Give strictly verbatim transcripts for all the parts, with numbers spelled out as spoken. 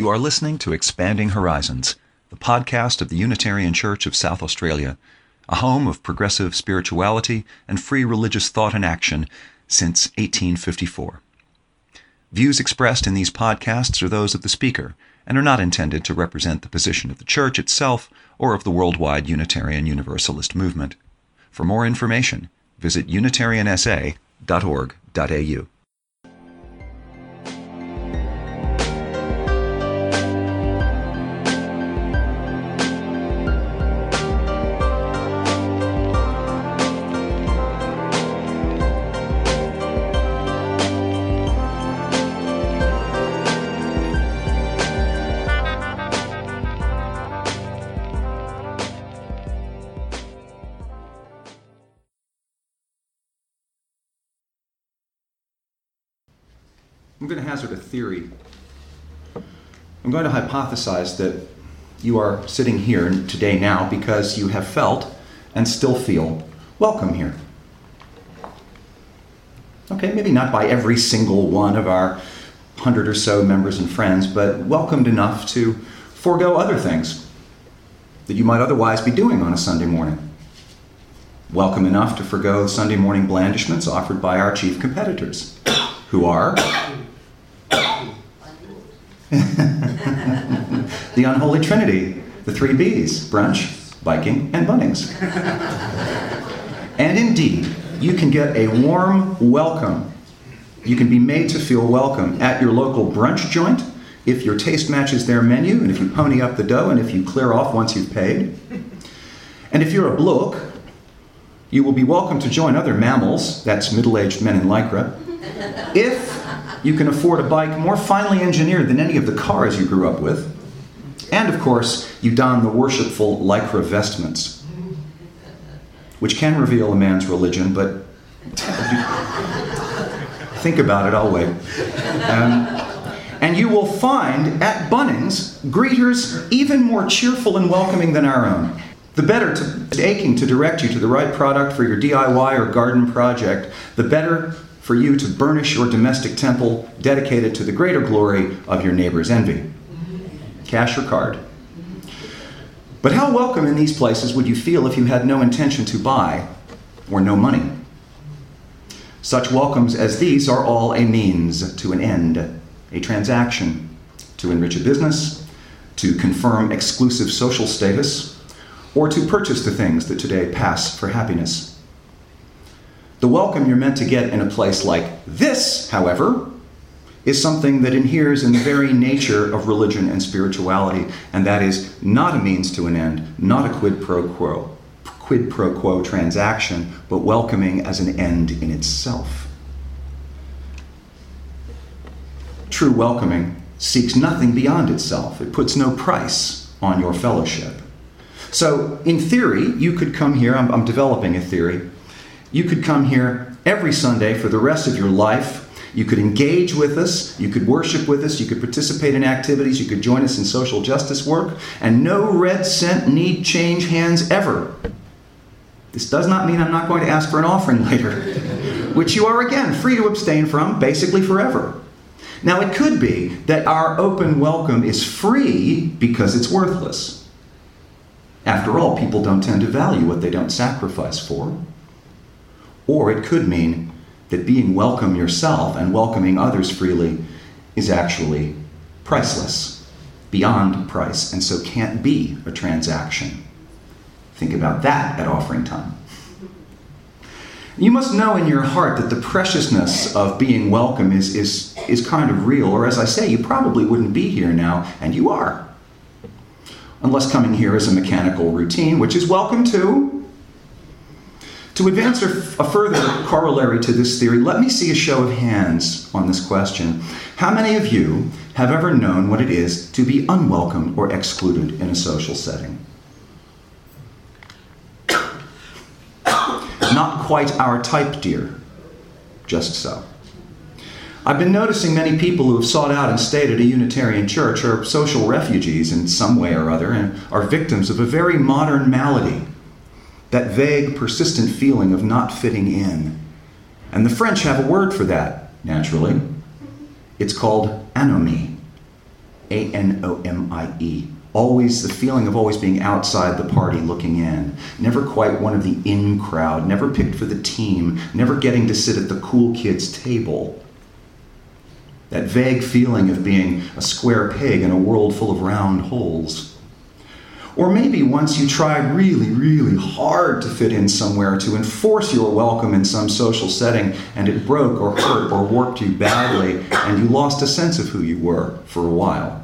You are listening to Expanding Horizons, the podcast of the Unitarian Church of South Australia, a home of progressive spirituality and free religious thought and action since eighteen fifty-four. Views expressed in these podcasts are those of the speaker and are not intended to represent the position of the Church itself or of the worldwide Unitarian Universalist movement. For more information, visit unitarian s a dot org dot a u. I'm going to hazard a theory. I'm going to hypothesize that you are sitting here today now because you have felt and still feel welcome here. Okay, maybe not by every single one of our hundred or so members and friends, but welcomed enough to forego other things that you might otherwise be doing on a Sunday morning. Welcome enough to forego Sunday morning blandishments offered by our chief competitors, who are the unholy trinity, the three B's, brunch, biking, and Bunnings. And indeed, you can get a warm welcome. You can be made to feel welcome at your local brunch joint if your taste matches their menu, and if you pony up the dough, and if you clear off once you've paid. And if you're a bloke, you will be welcome to join other mammals, that's middle-aged men in lycra, if you can afford a bike more finely engineered than any of the cars you grew up with. And of course, you don the worshipful lycra vestments, which can reveal a man's religion, but think about it, I'll wait. Um, and you will find at Bunnings greeters even more cheerful and welcoming than our own. The better to, aching to direct you to the right product for your D I Y or garden project, the better for you to burnish your domestic temple dedicated to the greater glory of your neighbor's envy. Cash or card. But how welcome in these places would you feel if you had no intention to buy or no money? Such welcomes as these are all a means to an end, a transaction, to enrich a business, to confirm exclusive social status, or to purchase the things that today pass for happiness. The welcome you're meant to get in a place like this, however, is something that inheres in the very nature of religion and spirituality, and that is not a means to an end, not a quid pro quo, quid pro quo transaction, but welcoming as an end in itself. True welcoming seeks nothing beyond itself. It puts no price on your fellowship. So, in theory, you could come here, I'm, I'm developing a theory, you could come here every Sunday for the rest of your life. You could engage with us. You could worship with us. You could participate in activities. You could join us in social justice work. And no red cent need change hands ever. This does not mean I'm not going to ask for an offering later, which you are, again, free to abstain from basically forever. Now, it could be that our open welcome is free because it's worthless. After all, people don't tend to value what they don't sacrifice for. Or it could mean that being welcome yourself and welcoming others freely is actually priceless, beyond price, and so can't be a transaction. Think about that at offering time. You must know in your heart that the preciousness of being welcome is, is, is kind of real, or as I say, you probably wouldn't be here now, and you are. Unless coming here is a mechanical routine, which is welcome too. To advance a further corollary to this theory, let me see a show of hands on this question. How many of you have ever known what it is to be unwelcome or excluded in a social setting? Not quite our type, dear. Just so. I've been noticing many people who have sought out and stayed at a Unitarian church are social refugees in some way or other and are victims of a very modern malady. That vague, persistent feeling of not fitting in. And the French have a word for that, naturally. It's called anomie. A N O M I E. Always the feeling of always being outside the party looking in. Never quite one of the in crowd. Never picked for the team. Never getting to sit at the cool kids' table. That vague feeling of being a square peg in a world full of round holes. Or maybe once you tried really, really hard to fit in somewhere, to enforce your welcome in some social setting, and it broke or hurt or warped you badly, and you lost a sense of who you were for a while.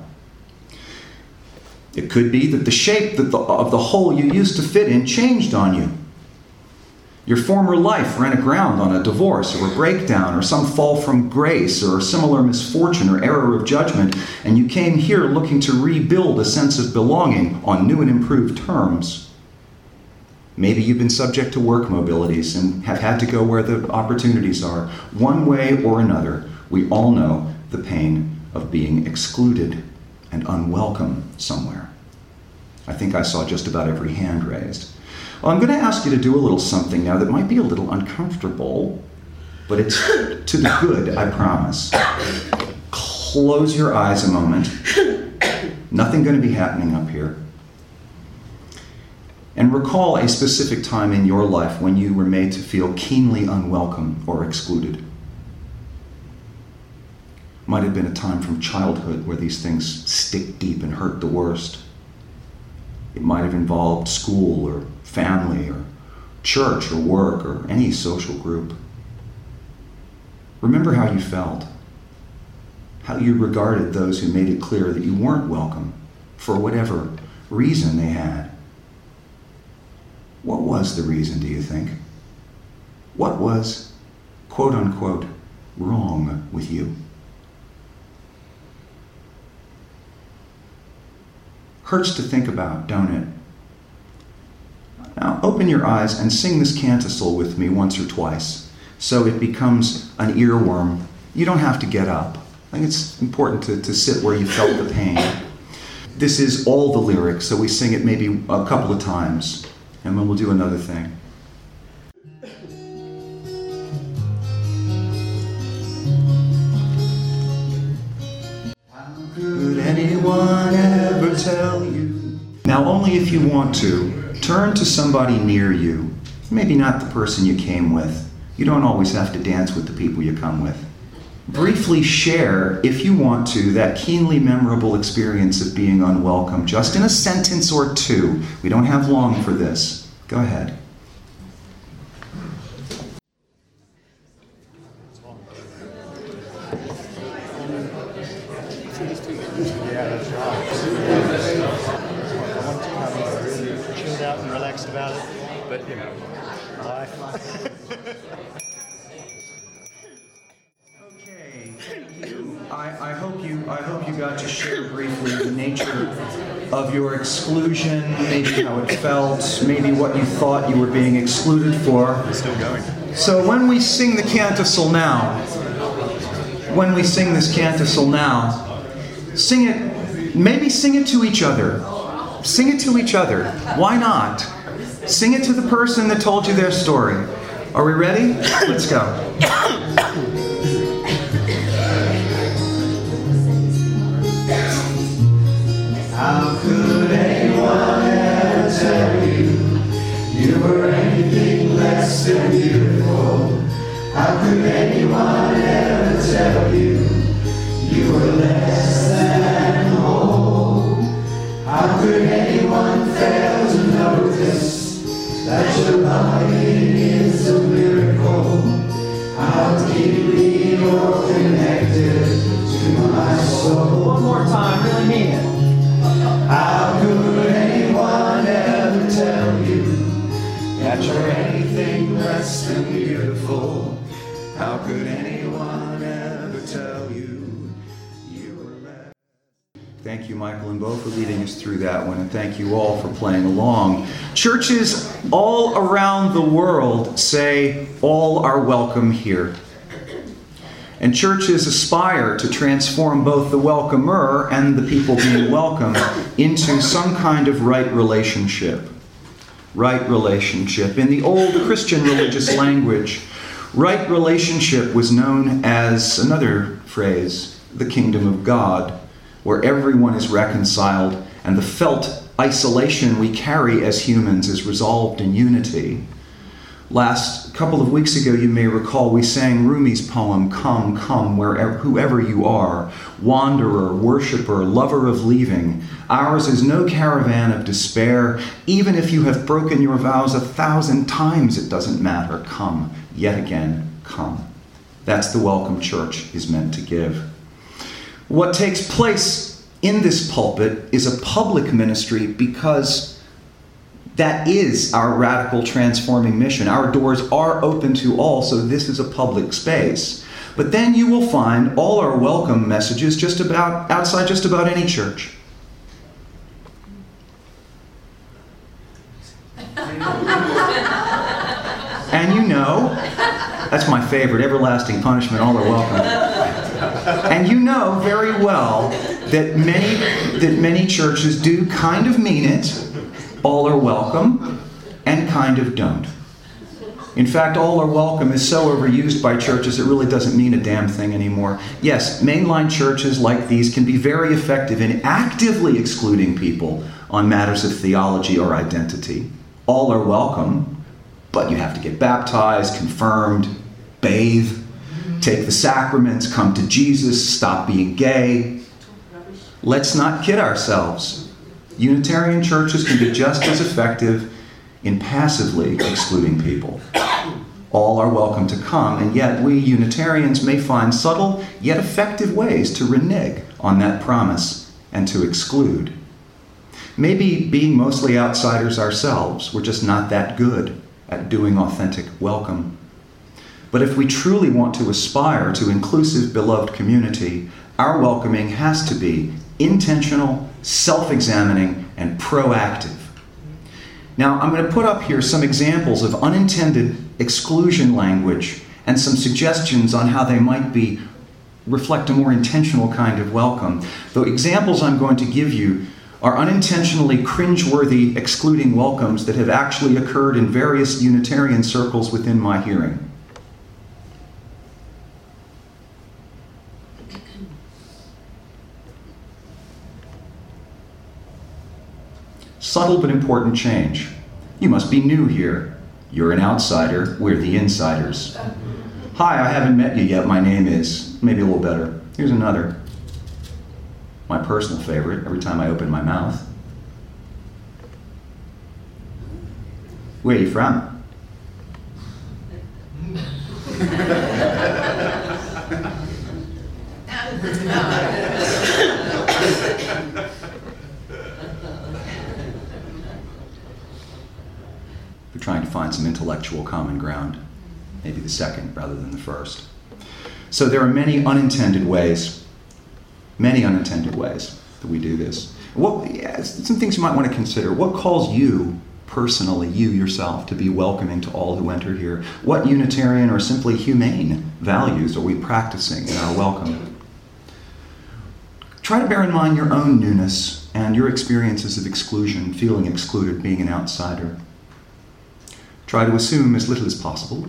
It could be that the shape that the, of the hole you used to fit in changed on you. Your former life ran aground on a divorce or a breakdown or some fall from grace or a similar misfortune or error of judgment, and you came here looking to rebuild a sense of belonging on new and improved terms. Maybe you've been subject to work mobilities and have had to go where the opportunities are. One way or another, we all know the pain of being excluded and unwelcome somewhere. I think I saw just about every hand raised. Well, I'm going to ask you to do a little something now that might be a little uncomfortable, but it's to the good, I promise. Close your eyes a moment. Nothing going to be happening up here. And recall a specific time in your life when you were made to feel keenly unwelcome or excluded. Might have been a time from childhood where these things stick deep and hurt the worst. It might have involved school or family or church or work or any social group. Remember how you felt, how you regarded those who made it clear that you weren't welcome for whatever reason they had. What was the reason, do you think? What was, quote unquote, wrong with you? Hurts to think about, don't it? Now open your eyes and sing this canticle with me once or twice so it becomes an earworm. You don't have to get up. I think it's important to, to sit where you felt the pain. This is all the lyrics, so we sing it maybe a couple of times, and then we'll do another thing. How could anyone ever tell you? Now only if you want to. Turn to somebody near you, maybe not the person you came with. You don't always have to dance with the people you come with. Briefly share, if you want to, that keenly memorable experience of being unwelcome, just in a sentence or two. We don't have long for this. Go ahead. Yeah, that's right. One team I was really chilled out and relaxed about it, but you know, life. Okay, thank you. I, I hope you I hope you got to share briefly the nature of your exclusion, maybe how it felt, maybe what you thought you were being excluded for. It's still going. So when we sing the canticle now, when we sing this canticle now, sing it, maybe sing it to each other. Sing it to each other. Why not? Sing it to the person that told you their story. Are we ready? Let's go. How could anyone ever tell you you were anything less than beautiful? How could anyone ever tell you you were less than whole? How could anyone fail to notice that your lying is a miracle? How deeply you're connected to my soul. One more time, really mean it. How could anyone ever tell you that you're anything less than beautiful? How could anyone ever tell you you were less? Thank you, Michael and Bo, for leading us through that one, and thank you all for playing along. Churches all around the world say, all are welcome here. And churches aspire to transform both the welcomer and the people being welcomed into some kind of right relationship. Right relationship. In the old Christian religious language, right relationship was known as, another phrase, the kingdom of God. where everyone is reconciled and the felt isolation we carry as humans is resolved in unity. Last couple of weeks ago, you may recall, we sang Rumi's poem, Come, Come, wherever, whoever you are, wanderer, worshiper, lover of leaving. Ours is no caravan of despair. Even if you have broken your vows a thousand times, it doesn't matter. Come, yet again, come. That's the welcome church is meant to give. What takes place in this pulpit is a public ministry because that is our radical transforming mission. Our doors are open to all, so this is a public space. But then you will find all our welcome messages just about outside just about any church. And you know, that's my favorite, everlasting punishment, all are welcome. And you know very well that many that many churches do kind of mean it. All are welcome, and kind of don't. In fact, all are welcome is so overused by churches it really doesn't mean a damn thing anymore. Yes, mainline churches like these can be very effective in actively excluding people on matters of theology or identity. All are welcome, but you have to get baptized, confirmed, bathe, take the sacraments, come to Jesus, stop being gay. Let's not kid ourselves. Unitarian churches can be just as effective in passively excluding people. All are welcome to come, and yet we Unitarians may find subtle yet effective ways to renege on that promise and to exclude. Maybe being mostly outsiders ourselves, we're just not that good at doing authentic welcome. But if we truly want to aspire to inclusive, beloved community, our welcoming has to be intentional, self-examining, and proactive. Now, I'm going to put up here some examples of unintended exclusion language and some suggestions on how they might be reflect a more intentional kind of welcome. The examples I'm going to give you are unintentionally cringeworthy excluding welcomes that have actually occurred in various Unitarian circles within my hearing. Subtle but important change. You must be new here. You're an outsider. We're the insiders. Hi, I haven't met you yet. My name is... Maybe a little better. Here's another. My personal favorite, every time I open my mouth. Where are you from? We're trying to find some intellectual common ground. Maybe the second rather than the first. So there are many unintended ways, many unintended ways that we do this. What, yeah, some things you might want to consider. What calls you personally, you yourself, to be welcoming to all who enter here? What Unitarian or simply humane values are we practicing in our welcome? Try to bear in mind your own newness and your experiences of exclusion, feeling excluded, being an outsider. Try to assume as little as possible.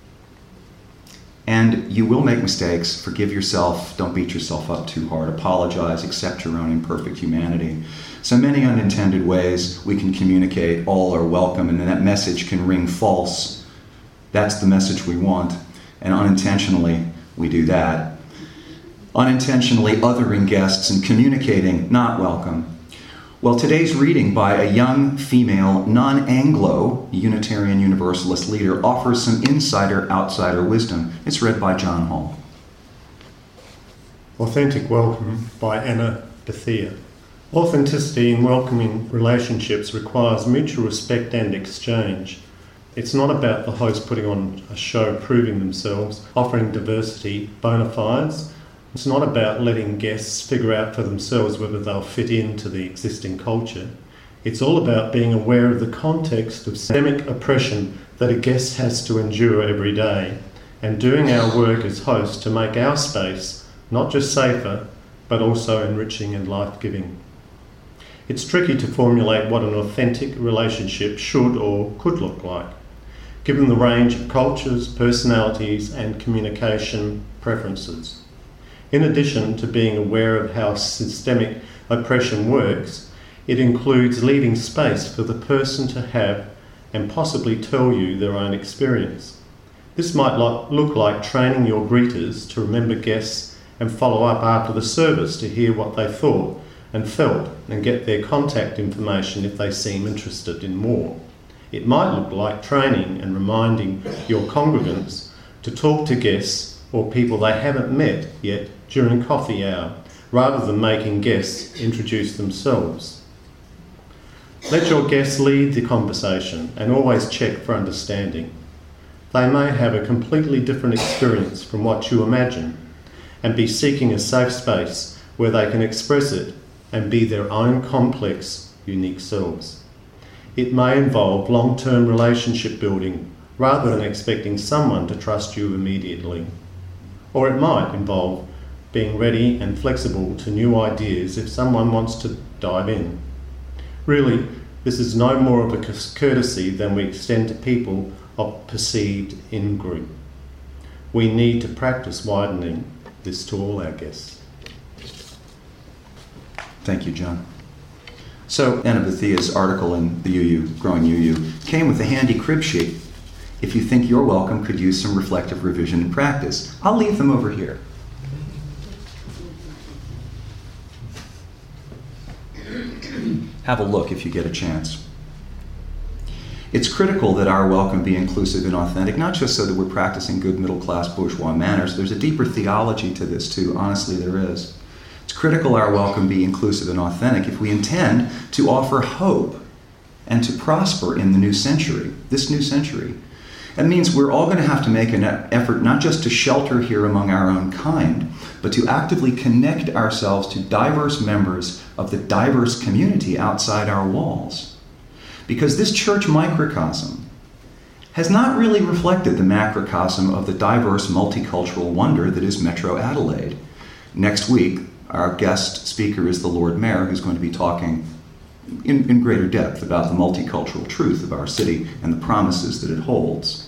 And you will make mistakes. Forgive yourself. Don't beat yourself up too hard. Apologize. Accept your own imperfect humanity. So many unintended ways we can communicate all are welcome, and then that message can ring false. That's the message we want. And unintentionally, we do that. Unintentionally othering guests and communicating not welcome. Well, today's reading by a young female non-Anglo Unitarian Universalist leader offers some insider-outsider wisdom. It's read by John Hall. Authentic Welcome by Anna Bethea. Authenticity in welcoming relationships requires mutual respect and exchange. It's not about the host putting on a show, proving themselves, offering diversity, bona fides. It's not about letting guests figure out for themselves whether they'll fit into the existing culture. It's all about being aware of the context of systemic oppression that a guest has to endure every day, and doing our work as hosts to make our space not just safer, but also enriching and life-giving. It's tricky to formulate what an authentic relationship should or could look like, given the range of cultures, personalities, and communication preferences. In addition to being aware of how systemic oppression works, it includes leaving space for the person to have and possibly tell you their own experience. This might look like training your greeters to remember guests and follow up after the service to hear what they thought and felt and get their contact information if they seem interested in more. It might look like training and reminding your congregants to talk to guests or people they haven't met yet during coffee hour, rather than making guests introduce themselves. Let your guests lead the conversation and always check for understanding. They may have a completely different experience from what you imagine and be seeking a safe space where they can express it and be their own complex, unique selves. It may involve long-term relationship building rather than expecting someone to trust you immediately. Or it might involve being ready and flexible to new ideas if someone wants to dive in. Really, this is no more of a courtesy than we extend to people of perceived in-group. We need to practice widening this to all our guests. Thank you, John. So, Anna Bethea's article in the U U, Growing U U, came with a handy crib sheet. If you think you're welcome, could use some reflective revision and practice. I'll leave them over here. Have a look if you get a chance. It's critical that our welcome be inclusive and authentic, not just so that we're practicing good middle-class bourgeois manners. There's a deeper theology to this too. Honestly, there is. It's critical our welcome be inclusive and authentic if we intend to offer hope and to prosper in the new century, this new century. That means we're all going to have to make an effort not just to shelter here among our own kind, but to actively connect ourselves to diverse members of the diverse community outside our walls. Because this church microcosm has not really reflected the macrocosm of the diverse multicultural wonder that is Metro Adelaide. Next week, our guest speaker is the Lord Mayor, who's going to be talking in, in greater depth about the multicultural truth of our city and the promises that it holds.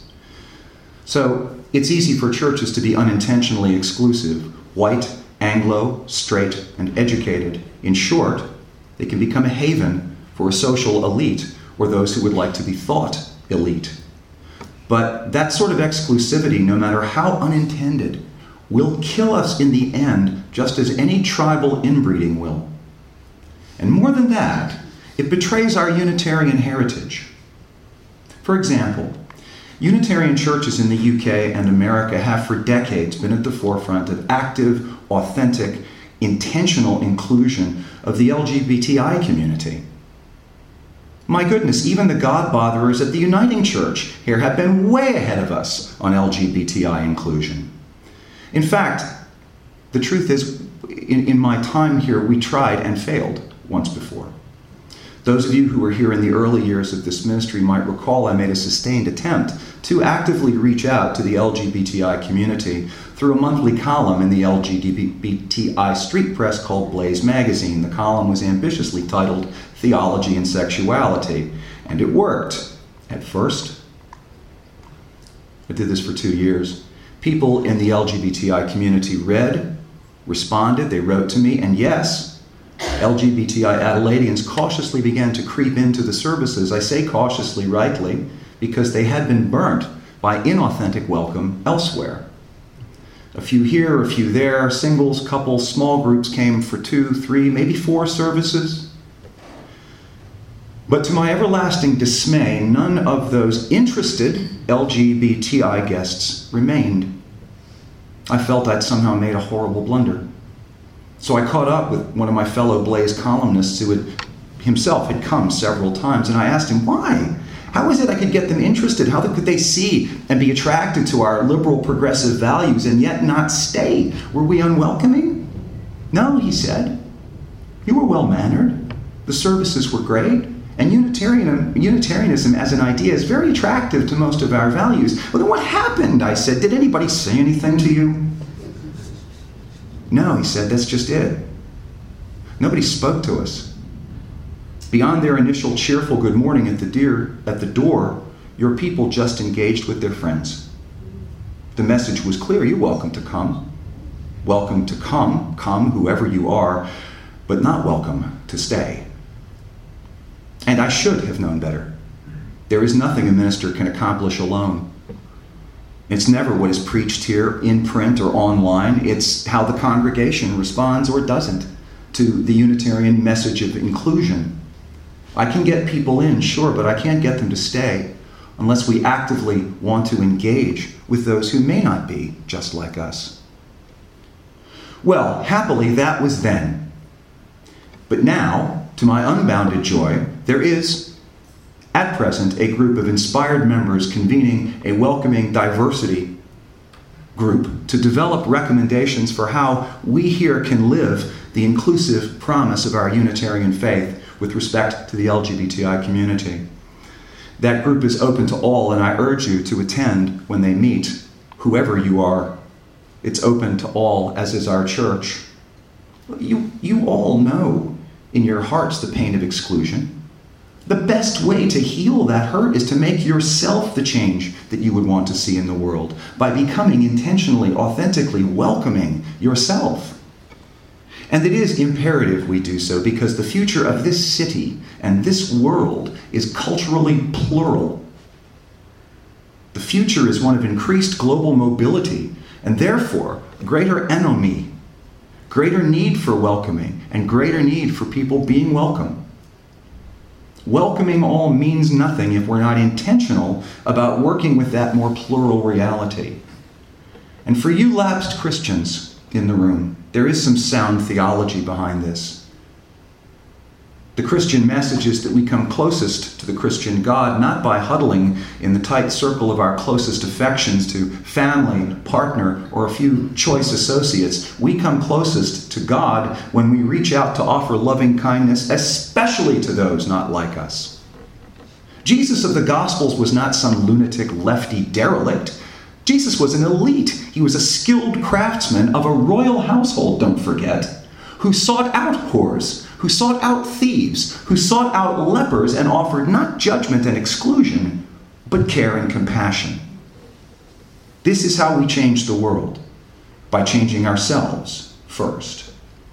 So it's easy for churches to be unintentionally exclusive, white, Anglo, straight, and educated. In short, they can become a haven for a social elite or those who would like to be thought elite. But that sort of exclusivity, no matter how unintended, will kill us in the end, just as any tribal inbreeding will. And more than that, it betrays our Unitarian heritage. For example, Unitarian churches in the U K and America have for decades been at the forefront of active, authentic, intentional inclusion of the L G B T I community. My goodness, even the God-botherers at the Uniting Church here have been way ahead of us on L G B T I inclusion. In fact, the truth is, in, in my time here, we tried and failed once before. Those of you who were here in the early years of this ministry might recall I made a sustained attempt to actively reach out to the L G B T I community through a monthly column in the L G B T I street press called Blaze Magazine. The column was ambitiously titled Theology and Sexuality, and it worked at first. I did this for two years. People in the L G B T I community read, responded, they wrote to me, and yes, L G B T I Adelaideans cautiously began to creep into the services. I say cautiously, rightly, because they had been burnt by inauthentic welcome elsewhere. A few here, a few there, singles, couples, small groups came for two, three, maybe four services. But to my everlasting dismay, none of those interested L G B T I guests remained. I felt I'd somehow made a horrible blunder. So I caught up with one of my fellow Blaze columnists who had himself had come several times, and I asked him, why? How is it I could get them interested? How could they see and be attracted to our liberal progressive values and yet not stay? Were we unwelcoming? No, he said. You were well-mannered. The services were great. And Unitarian, Unitarianism as an idea is very attractive to most of our values. Well, then what happened? I said, did anybody say anything to you? No, he said, that's just it. Nobody spoke to us. Beyond their initial cheerful good morning at the, deer, at the door, your people just engaged with their friends. The message was clear, you're welcome to come. Welcome to come, come whoever you are, but not welcome to stay. And I should have known better. There is nothing a minister can accomplish alone. It's never what is preached here in print or online. It's how the congregation responds or doesn't to the Unitarian message of inclusion. I can get people in, sure, but I can't get them to stay unless we actively want to engage with those who may not be just like us. Well, happily, that was then. But now, to my unbounded joy, there is, at present, a group of inspired members convening a welcoming diversity group to develop recommendations for how we here can live the inclusive promise of our Unitarian faith with respect to the L G B T I community. That group is open to all, and I urge you to attend when they meet, whoever you are. It's open to all, as is our church. You, you all know in your hearts the pain of exclusion. The best way to heal that hurt is to make yourself the change that you would want to see in the world by becoming intentionally, authentically welcoming yourself. And it is imperative we do so because the future of this city and this world is culturally plural. The future is one of increased global mobility and therefore greater ennui, greater need for welcoming, and greater need for people being welcome. Welcoming all means nothing if we're not intentional about working with that more plural reality. And for you lapsed Christians in the room, there is some sound theology behind this. The Christian message is that we come closest to the Christian God not by huddling in the tight circle of our closest affections to family, partner, or a few choice associates. We come closest to God when we reach out to offer loving kindness, especially to those not like us. Jesus of the Gospels was not some lunatic lefty derelict. Jesus was an elite. He was a skilled craftsman of a royal household, don't forget, who sought out whores, who sought out thieves, who sought out lepers and offered not judgment and exclusion, but care and compassion. This is how we change the world, by changing ourselves first.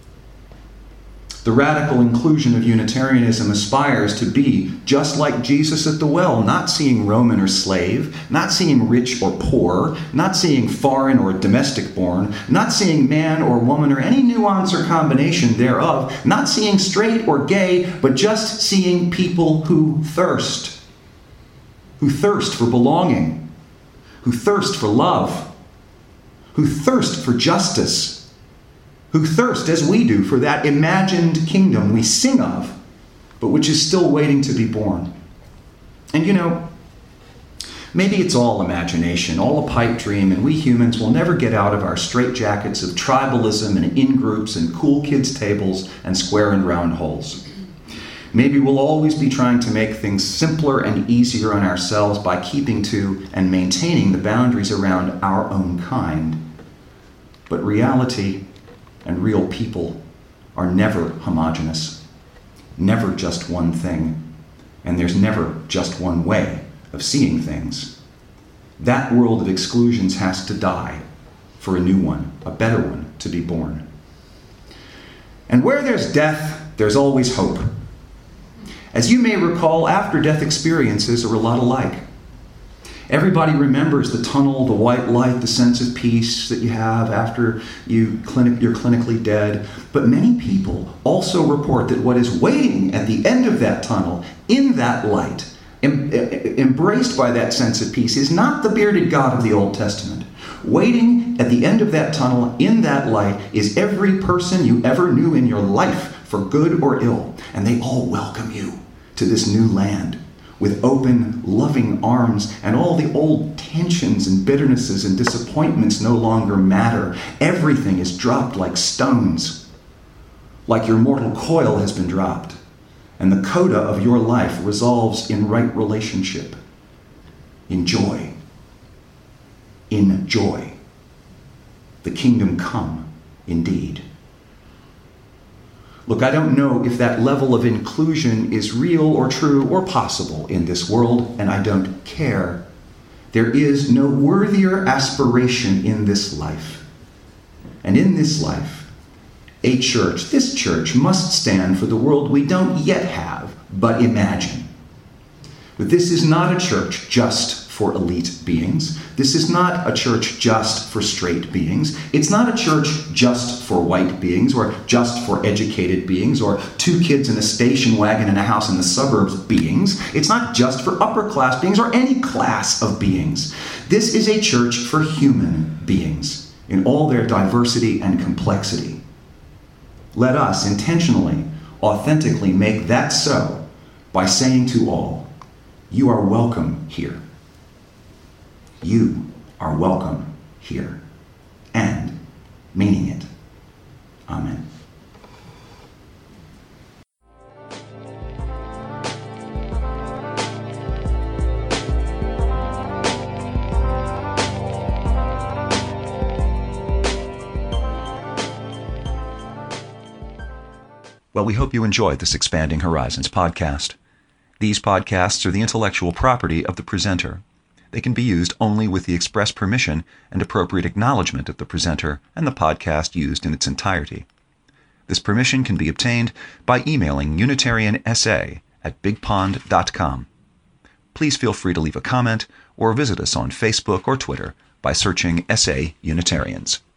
The radical inclusion of Unitarianism aspires to be just like Jesus at the well, not seeing Roman or slave, not seeing rich or poor, not seeing foreign or domestic born, not seeing man or woman or any nuance or combination thereof, not seeing straight or gay, but just seeing people who thirst, who thirst for belonging, who thirst for love, who thirst for justice, who thirst, as we do, for that imagined kingdom we sing of, but which is still waiting to be born. And you know, maybe it's all imagination, all a pipe dream, and we humans will never get out of our straitjackets of tribalism and in-groups and cool kids' tables and square and round holes. Maybe we'll always be trying to make things simpler and easier on ourselves by keeping to and maintaining the boundaries around our own kind. But reality and real people are never homogeneous, never just one thing, and there's never just one way of seeing things. That world of exclusions has to die for a new one, a better one, to be born. And where there's death, there's always hope. As you may recall, after-death experiences are a lot alike. Everybody remembers the tunnel, the white light, the sense of peace that you have after you clinic, you're clinically dead. But many people also report that what is waiting at the end of that tunnel, in that light, em- embraced by that sense of peace, is not the bearded God of the Old Testament. Waiting at the end of that tunnel, in that light, is every person you ever knew in your life, for good or ill. And they all welcome you to this new land with open, loving arms, and all the old tensions and bitternesses and disappointments no longer matter. Everything is dropped like stones, like your mortal coil has been dropped, and the coda of your life resolves in right relationship, in joy, in joy. The kingdom come, indeed. Look, I don't know if that level of inclusion is real or true or possible in this world, and I don't care. There is no worthier aspiration in this life. And in this life, a church, this church, must stand for the world we don't yet have, but imagine. But this is not a church just for elite beings. This is not a church just for straight beings. It's not a church just for white beings or just for educated beings or two kids in a station wagon and a house in the suburbs beings. It's not just for upper class beings or any class of beings. This is a church for human beings in all their diversity and complexity. Let us intentionally, authentically make that so by saying to all, you are welcome here. You are welcome here. And meaning it. Amen. Well, we hope you enjoyed this Expanding Horizons podcast. These podcasts are the intellectual property of the presenter. They can be used only with the express permission and appropriate acknowledgement of the presenter and the podcast used in its entirety. This permission can be obtained by emailing Unitarian S A at big pond dot com. Please feel free to leave a comment or visit us on Facebook or Twitter by searching S A Unitarians.